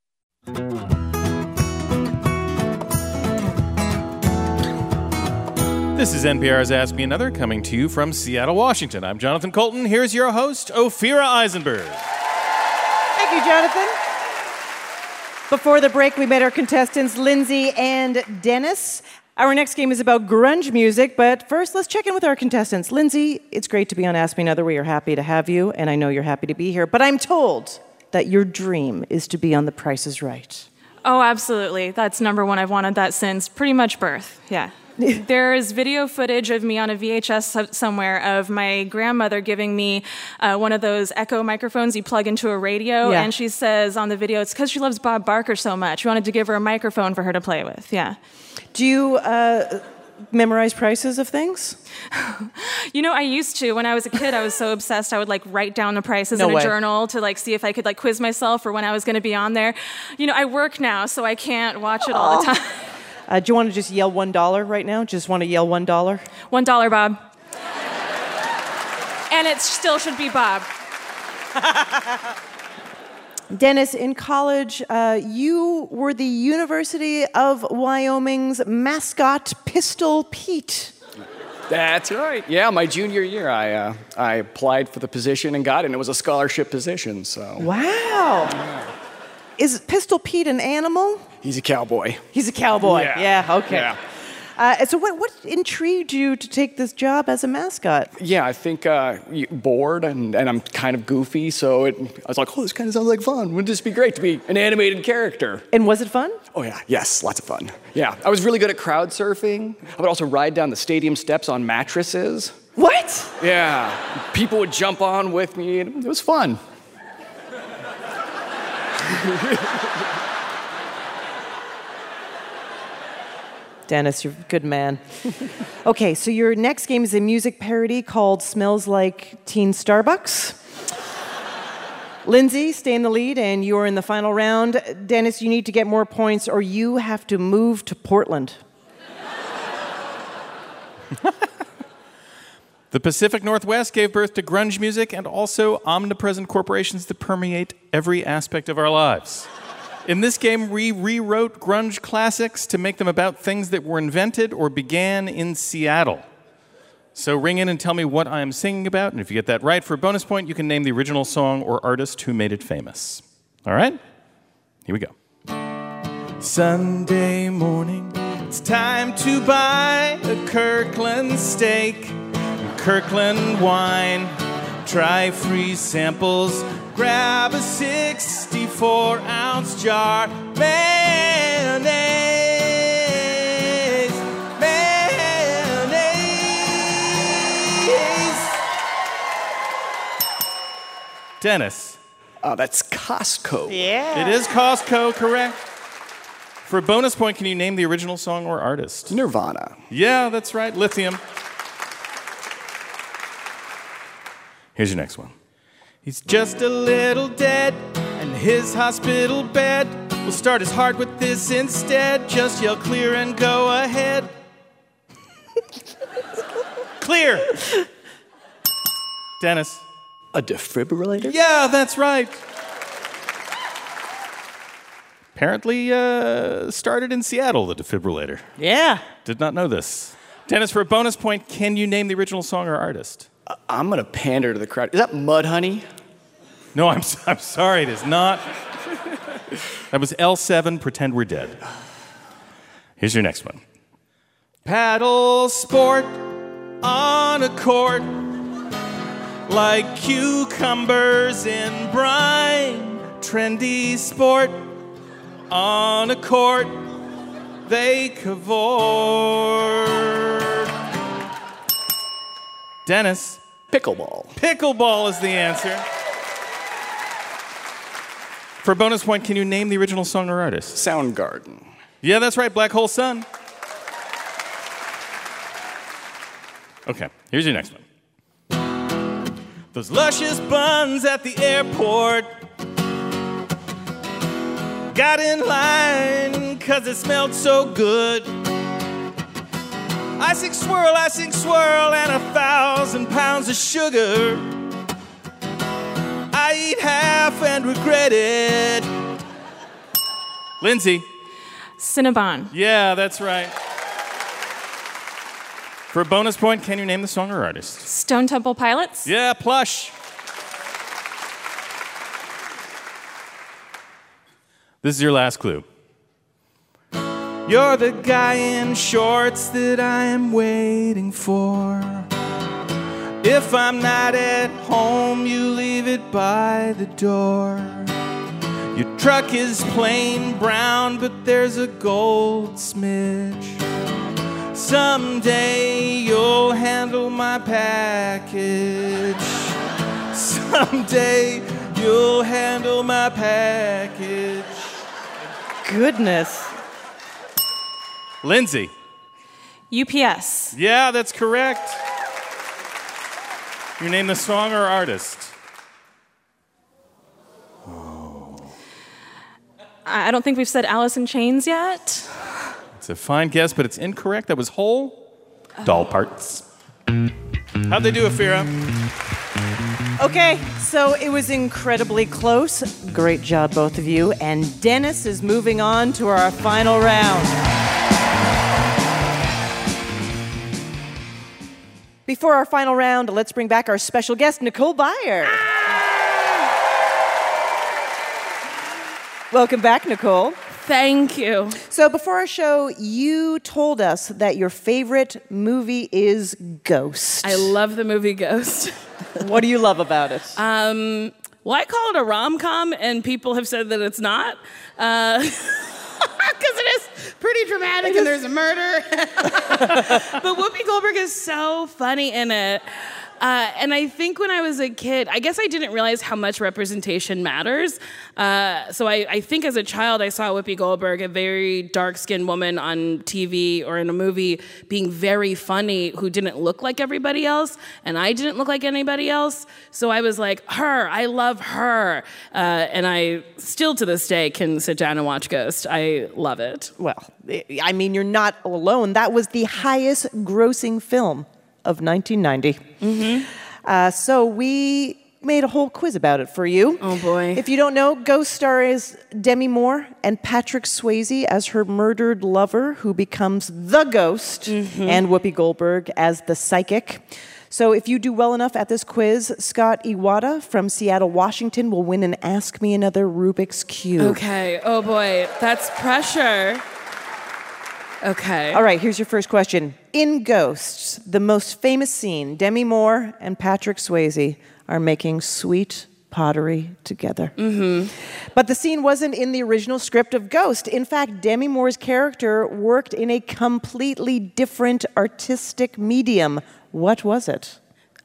Speaker 1: This is N P R's Ask Me Another, coming to you from Seattle, Washington. I'm Jonathan Colton. Here's your host, Ophira Eisenberg.
Speaker 2: Thank you, Jonathan. Before the break, we met our contestants, Lindsay and Dennis. Our next game is about grunge music, but first, let's check in with our contestants. Lindsay, it's great to be on Ask Me Another. We are happy to have you, and I know you're happy to be here, but I'm told that your dream is to be on The Price is Right.
Speaker 9: Oh, absolutely. That's number one. I've wanted that since pretty much birth. Yeah. There is video footage of me on a V H S somewhere of my grandmother giving me uh, one of those Echo microphones you plug into a radio,
Speaker 2: Yeah.
Speaker 9: and she says on the video, it's because she loves Bob Barker so much. We wanted to give her a microphone for her to play with. Yeah.
Speaker 2: Do you uh, memorize prices of things?
Speaker 9: You know, I used to. When I was a kid, I was so obsessed, I would like write down the prices
Speaker 2: No
Speaker 9: in a
Speaker 2: way.
Speaker 9: journal to like see if I could like quiz myself for when I was going to be on there. You know, I work now, so I can't watch it all the time.
Speaker 2: Uh, do you want to just yell one dollar right now? Just want to yell one dollar?
Speaker 9: One dollar, Bob. And it still should be Bob.
Speaker 2: Dennis, in college, uh, you were the University of Wyoming's mascot, Pistol Pete.
Speaker 10: That's right. Yeah, my junior year, I uh, I applied for the position and got it, and it was a scholarship position, so...
Speaker 2: Wow. Is Pistol Pete an animal?
Speaker 10: He's a cowboy.
Speaker 2: He's a cowboy.
Speaker 10: Yeah,
Speaker 2: yeah okay.
Speaker 10: Yeah.
Speaker 2: Uh, so what, what intrigued you to take this job as a mascot?
Speaker 10: Yeah, I think uh, bored, and, and I'm kind of goofy, so it, I was like, oh, this kind of sounds like fun. Wouldn't this be great to be an animated character?
Speaker 2: And was it fun?
Speaker 10: Oh, yeah. Yes, lots of fun. Yeah, I was really good at crowd surfing. I would also ride down the stadium steps on mattresses.
Speaker 2: What?
Speaker 10: Yeah. People would jump on with me, and it was fun.
Speaker 2: Dennis, you're a good man. Okay, so your next game is a music parody called Smells Like Teen Starbucks. Lindsay, stay in the lead, and you're in the final round. Dennis, you need to get more points, or you have to move to Portland.
Speaker 1: The Pacific Northwest gave birth to grunge music and also omnipresent corporations that permeate every aspect of our lives. In this game, we rewrote grunge classics to make them about things that were invented or began in Seattle. So ring in and tell me what I am singing about, and if you get that right, for a bonus point, you can name the original song or artist who made it famous. All right? Here we go. Sunday morning, it's time to buy a Kirkland steak, Kirkland wine, try free samples, grab a sixty-four ounce jar, mayonnaise, mayonnaise. Dennis.
Speaker 10: Uh, that's Costco.
Speaker 2: Yeah.
Speaker 1: It is Costco, correct. For a bonus point, can you name the original song or artist?
Speaker 10: Nirvana.
Speaker 1: Yeah, that's right. Lithium. Here's your next one. He's just a little dead, and his hospital bed will start his heart with this instead. Just yell clear and go ahead. Clear. Dennis.
Speaker 10: A defibrillator?
Speaker 1: Yeah, that's right. Apparently uh, started in Seattle, the defibrillator.
Speaker 2: Yeah.
Speaker 1: Did not know this. Dennis, for a bonus point, can you name the original song or artist?
Speaker 10: Uh, I'm going to pander to the crowd. Is that Mudhoney?
Speaker 1: No, I'm, I'm sorry, it is not. That was L seven, Pretend We're Dead. Here's your next one. Paddle sport on a court like cucumbers in brine. Trendy sport on a court, they cavort. Dennis.
Speaker 10: Pickleball.
Speaker 1: Pickleball is the answer. For a bonus point, can you name the original song or artist?
Speaker 10: Soundgarden.
Speaker 1: Yeah, that's right, Black Hole Sun. Okay, here's your next one. Those luscious buns at the airport got in line cause it smelled so good. Icing swirl, icing swirl, and a thousand pounds of sugar. I eat half and regret it. Lindsay.
Speaker 9: Cinnabon.
Speaker 1: Yeah, that's right. For a bonus point, can you name the song or artist?
Speaker 9: Stone Temple Pilots.
Speaker 1: Yeah, Plush. This is your last clue. You're the guy in shorts that I am waiting for. If I'm not at home, you leave it by the door. Your truck is plain brown, but there's a gold smidge. Someday you'll handle my package. Someday you'll handle my package.
Speaker 2: Goodness.
Speaker 1: Lindsay.
Speaker 9: U P S.
Speaker 1: Yeah, that's correct. You name the song or artist?
Speaker 9: I don't think we've said Alice in Chains yet.
Speaker 1: It's a fine guess, but it's incorrect. That was whole doll parts. How'd they do, Afira?
Speaker 2: Okay, so it was incredibly close. Great job, both of you. And Dennis is moving on to our final round. Before our final round, let's bring back our special guest, Nicole Byer. Welcome back, Nicole.
Speaker 8: Thank you.
Speaker 2: So before our show, you told us that your favorite movie is Ghost.
Speaker 8: I love the movie Ghost.
Speaker 2: What do you love about it?
Speaker 8: Um, well, I call it a rom-com, and people have said that it's not. Uh, because it is pretty dramatic and there's a murder. But Whoopi Goldberg is so funny in it. Uh, and I think when I was a kid, I guess I didn't realize how much representation matters. Uh, so I, I think as a child, I saw Whoopi Goldberg, a very dark-skinned woman on T V or in a movie, being very funny, who didn't look like everybody else, and I didn't look like anybody else. So I was like, her, I love her. Uh, and I still to this day can sit down and watch Ghost. I love it.
Speaker 2: Well, I mean, you're not alone. That was the highest grossing film of nineteen ninety.
Speaker 8: Mm-hmm.
Speaker 2: Uh, so we made a whole quiz about it for you.
Speaker 8: Oh, boy.
Speaker 2: If you don't know, Ghost stars Demi Moore and Patrick Swayze as her murdered lover, who becomes the ghost,
Speaker 8: Mm-hmm.
Speaker 2: and Whoopi Goldberg as the psychic. So if you do well enough at this quiz, Scott Iwata from Seattle, Washington will win an Ask Me Another Rubik's Cube.
Speaker 8: Okay. Oh, boy. That's pressure. Okay.
Speaker 2: All right, here's your first question. In Ghosts, the most famous scene, Demi Moore and Patrick Swayze are making sweet pottery together.
Speaker 8: Mm-hmm.
Speaker 2: But the scene wasn't in the original script of Ghost. In fact, Demi Moore's character worked in a completely different artistic medium. What was it?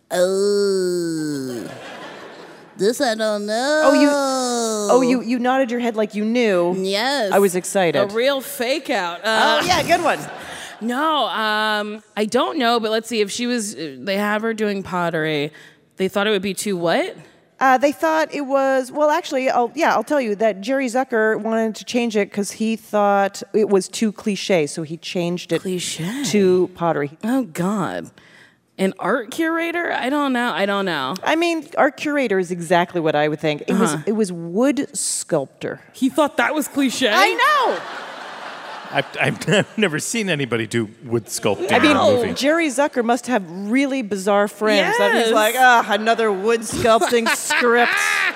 Speaker 12: Oh, this I don't know.
Speaker 2: Oh, you, oh, you, you nodded your head like you knew.
Speaker 12: Yes.
Speaker 2: I was excited.
Speaker 8: A real fake out. Uh,
Speaker 2: oh, yeah, good one.
Speaker 8: No, um, I don't know, but let's see. If she was, they have her doing pottery. They thought it would be too what?
Speaker 2: Uh, they thought it was, well, actually, I'll, yeah, I'll tell you that Jerry Zucker wanted to change it because he thought it was too cliche, so he changed it
Speaker 8: Cliche.
Speaker 2: to pottery.
Speaker 8: Oh, God. An art curator? I don't know. I don't know.
Speaker 2: I mean, art curator is exactly what I would think. It was
Speaker 8: Uh-huh.
Speaker 2: it was wood sculptor.
Speaker 8: He thought that was cliche?
Speaker 2: I know.
Speaker 1: I've, I've never seen anybody do wood sculpting
Speaker 2: I mean,
Speaker 1: in a movie.
Speaker 2: Jerry Zucker must have really bizarre friends. That he's
Speaker 8: Yes.
Speaker 2: like, ah, another wood sculpting script.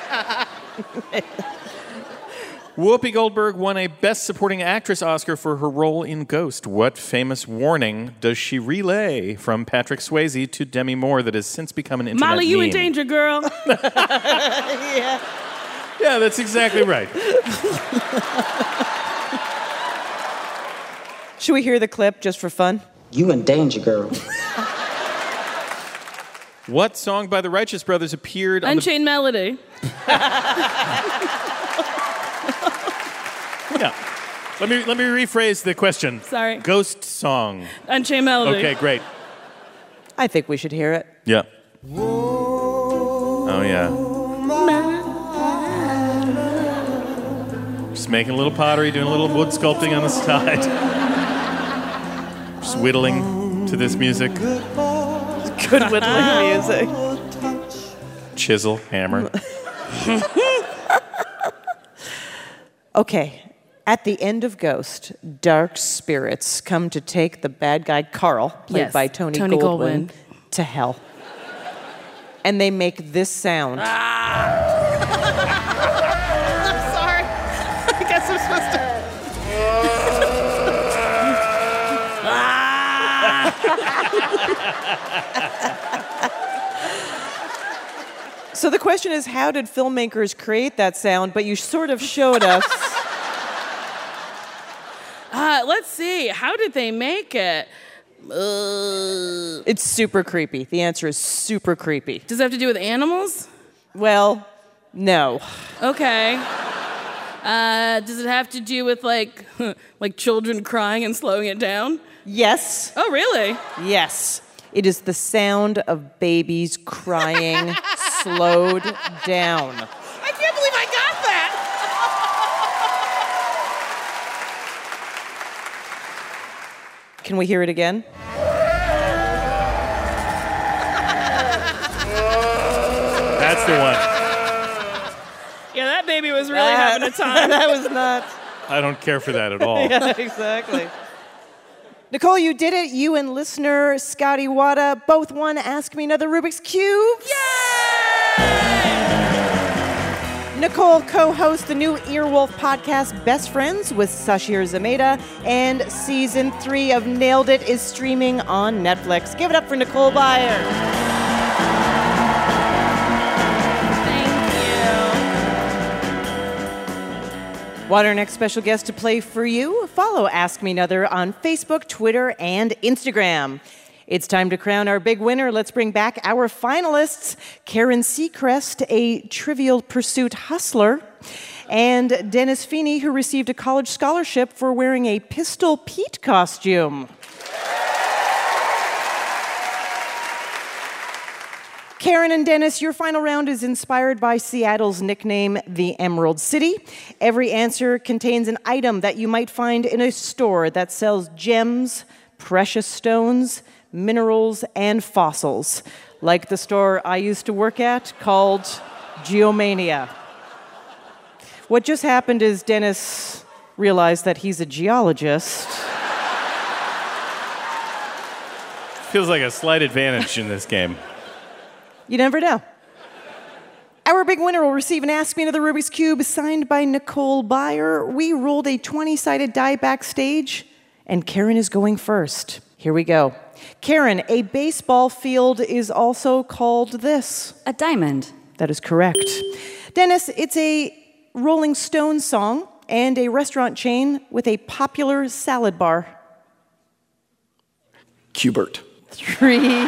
Speaker 1: Whoopi Goldberg won a Best Supporting Actress Oscar for her role in Ghost. What famous warning does she relay from Patrick Swayze to Demi Moore that has since become an internet
Speaker 8: Molly, you
Speaker 1: meme?
Speaker 8: in danger, girl.
Speaker 2: Yeah.
Speaker 1: Yeah, that's exactly right.
Speaker 2: Should we hear the clip just for fun?
Speaker 12: You in danger, girl.
Speaker 1: What song by the Righteous Brothers appeared on
Speaker 8: Unchained Melody.
Speaker 1: the... Yeah. Let me let me rephrase the question.
Speaker 8: Sorry.
Speaker 1: Ghost song.
Speaker 8: Unchained Melody.
Speaker 1: Okay, great.
Speaker 2: I think we should hear it.
Speaker 1: Yeah. Oh yeah. Just making a little pottery, doing a little wood sculpting on the side. Just whittling to this music.
Speaker 2: Good whittling music.
Speaker 1: Chisel, hammer.
Speaker 2: Okay. At the end of Ghost, dark spirits come to take the bad guy Carl, played
Speaker 8: Yes,
Speaker 2: by Tony,
Speaker 8: Tony
Speaker 2: Goldwyn,
Speaker 8: Goldwyn.
Speaker 2: to hell. And they make this sound.
Speaker 8: Sorry. I guess I'm supposed to.
Speaker 2: So the question is, how did filmmakers create that sound? But you sort of showed us.
Speaker 8: Uh, let's see. How did they make it? Uh,
Speaker 2: It's super creepy. The answer is super creepy.
Speaker 8: does it have to do with animals?
Speaker 2: Well, no.
Speaker 8: Okay. Uh, does it have to do with like, like children crying and slowing it down?
Speaker 2: Yes.
Speaker 8: Oh, really?
Speaker 2: Yes. It is the sound of babies crying slowed down.
Speaker 8: I can't believe I got that.
Speaker 2: Can we hear it again?
Speaker 1: That's the one.
Speaker 8: Yeah, that baby was really
Speaker 2: That-
Speaker 8: having a time.
Speaker 2: That was not.
Speaker 1: I don't care for that at all.
Speaker 2: Yeah, exactly. Nicole, you did it. You and listener Scotty Wada both won Ask Me Another Rubik's Cube. Yay! Nicole co-hosts the new Earwolf podcast Best Friends with Sashir Zameda, and season three of Nailed It is streaming on Netflix. Give it up for Nicole Byer. Want our next special guest to play for you? Follow Ask Me Another on Facebook, Twitter, and Instagram. It's time to crown our big winner. Let's bring back our finalists, Karen Seacrest, a Trivial Pursuit hustler, and Dennis Feeney, who received a college scholarship for wearing a Pistol Pete costume. Karen and Dennis, your final round is inspired by Seattle's nickname, the Emerald City. Every answer contains an item that you might find in a store that sells gems, precious stones, minerals, and fossils, like the store I used to work at called Geomania. What just happened is Dennis realized that he's a geologist.
Speaker 1: Feels like a slight advantage in this game.
Speaker 2: You never know. Our big winner will receive an Ask Me Another Rubik's Cube signed by Nicole Byer. We rolled a twenty-sided die backstage, and Karen is going first. Here we go. Karen, a baseball field is also called this.
Speaker 3: A diamond.
Speaker 2: That is correct. Dennis, it's a Rolling Stones song and a restaurant chain with a popular salad bar.
Speaker 10: Qbert.
Speaker 2: Three.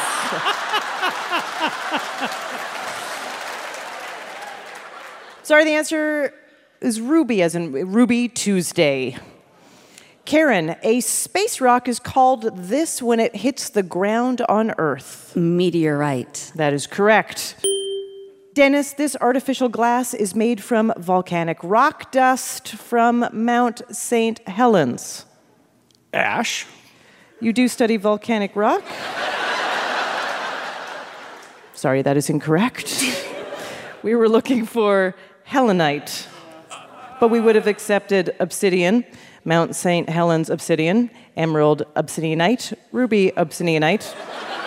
Speaker 2: Sorry, the answer is Ruby, as in Ruby Tuesday. Karen, a space rock is called this when it hits the ground on Earth.
Speaker 3: Meteorite.
Speaker 2: That is correct. Dennis, this artificial glass is made from volcanic rock dust from Mount Saint Helens.
Speaker 10: Ash.
Speaker 2: You do study volcanic rock? Sorry, that is incorrect. We were looking for Helenite, but we would have accepted obsidian, Mount Saint Helens obsidian, emerald obsidianite, ruby obsidianite.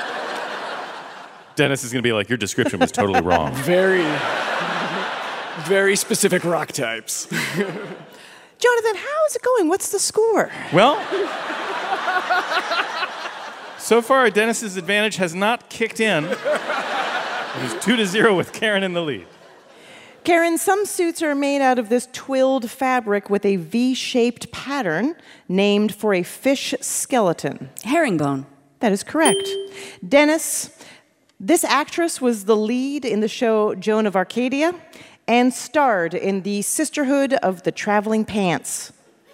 Speaker 1: Dennis is going to be like, your description was totally wrong.
Speaker 10: Very, very specific rock types.
Speaker 2: Jonathan, how is it going? What's the score?
Speaker 1: Well, so far, Dennis's advantage has not kicked in. It is two to zero with Karen in the lead.
Speaker 2: Karen, some suits are made out of this twilled fabric with a V-shaped pattern named for a fish skeleton.
Speaker 3: Herringbone.
Speaker 2: That is correct. Dennis, this actress was the lead in the show Joan of Arcadia and starred in the Sisterhood of the Traveling Pants.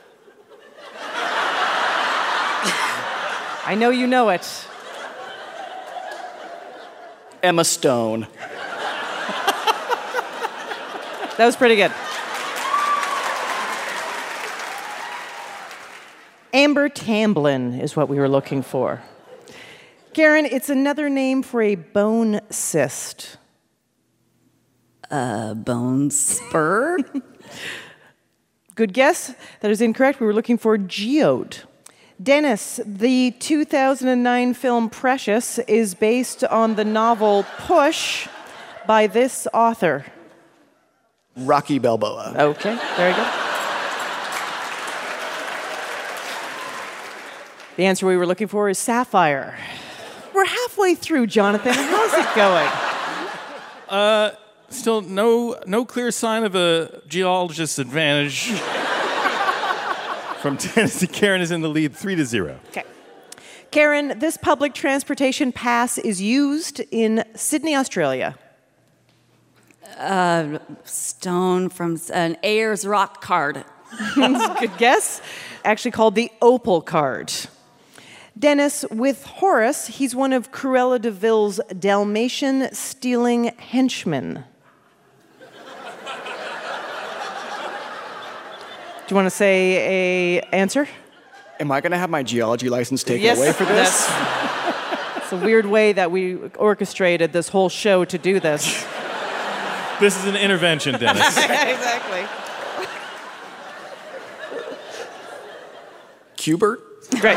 Speaker 2: I know you know it.
Speaker 10: Emma Stone.
Speaker 2: That was pretty good. Amber Tamblyn is what we were looking for. Karen, it's another name for a bone cyst.
Speaker 3: A bone spur?
Speaker 2: Good guess. That is incorrect. We were looking for geode. Dennis, the two thousand nine film Precious is based on the novel Push by this author.
Speaker 10: Rocky Balboa.
Speaker 2: Okay, very good. The answer we were looking for is sapphire. We're halfway through, Jonathan. How's it going?
Speaker 1: Uh, still no no clear sign of a geologist's advantage. From Tennessee, Karen is in the lead, three to zero.
Speaker 2: Okay. Karen, this public transportation pass is used in Sydney, Australia.
Speaker 3: Uh, stone from an Ayers Rock card.
Speaker 2: Good guess. Actually called the Opal card. Dennis, with Horace, he's one of Cruella de Vil's Dalmatian stealing henchmen. Do you want to say a answer?
Speaker 10: Am I going to have my geology license taken
Speaker 2: Yes,
Speaker 10: away for this?
Speaker 2: It's a weird way that we orchestrated this whole show to do this.
Speaker 1: This is an intervention, Dennis.
Speaker 2: Exactly.
Speaker 10: Cubert?
Speaker 2: Great.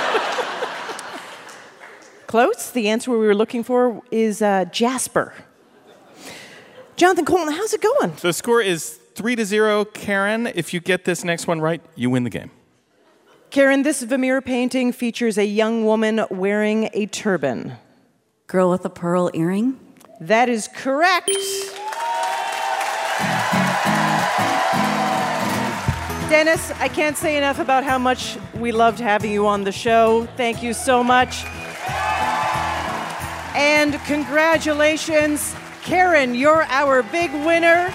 Speaker 2: Close. The answer we were looking for is uh, Jasper. Jonathan Colton, how's it going?
Speaker 1: The score is three to zero, Karen. If you get this next one right, you win the game.
Speaker 2: Karen, this Vermeer painting features a young woman wearing a turban.
Speaker 3: Girl with a pearl earring?
Speaker 2: That is correct. Dennis, I can't say enough about how much we loved having you on the show. Thank you so much. And congratulations, Karen, you're our big winner.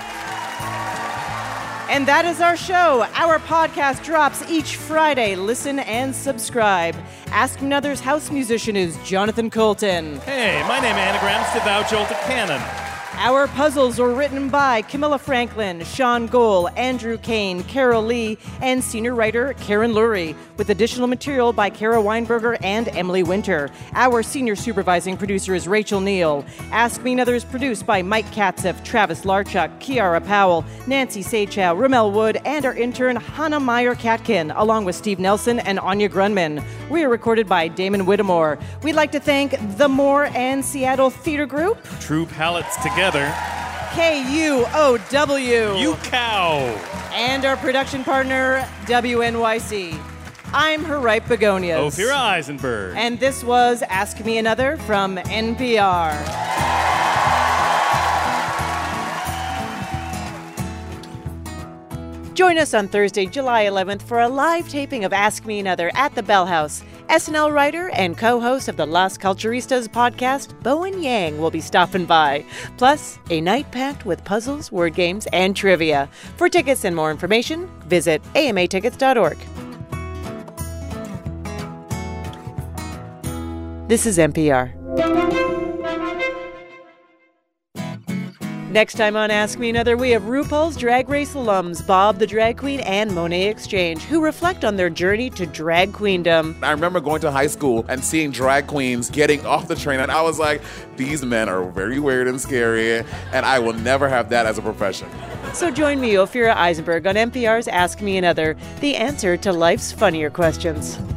Speaker 2: And that is our show. Our podcast drops each Friday. Listen and subscribe. Ask Me Another's house musician is Jonathan Colton.
Speaker 1: Hey, my name anagrams to Thou Jolted Cannon.
Speaker 2: Our puzzles were written by Camilla Franklin, Sean Gohl, Andrew Kane, Carol Lee, and senior writer Karen Lurie, with additional material by Kara Weinberger and Emily Winter. Our senior supervising producer is Rachel Neal. Ask Me Another is produced by Mike Katzeff, Travis Larchuk, Kiara Powell, Nancy Sachow, Ramel Wood, and our intern Hannah Meyer-Katkin, along with Steve Nelson and Anya Grunman. We are recorded by Damon Whittemore. We'd like to thank the Moore and Seattle Theater Group.
Speaker 1: True palettes together.
Speaker 2: K U O W.
Speaker 1: You cow.
Speaker 2: And our production partner, W N Y C. I'm her right begonias.
Speaker 1: Ophira Eisenberg.
Speaker 2: And this was Ask Me Another from N P R. Join us on Thursday, July eleventh for a live taping of Ask Me Another at the Bell House. S N L writer and co-host of the Las Culturistas podcast, Bowen Yang, will be stopping by. Plus, a night packed with puzzles, word games, and trivia. For tickets and more information, visit A M A tickets dot org. This is N P R. Next time on Ask Me Another, we have RuPaul's Drag Race alums Bob the Drag Queen and Monet Exchange, who reflect on their journey to drag queendom.
Speaker 14: I remember going to high school and seeing drag queens getting off the train, and I was like, these men are very weird and scary, and I will never have that as a profession.
Speaker 2: So join me, Ophira Eisenberg, on N P R's Ask Me Another, the answer to life's funnier questions.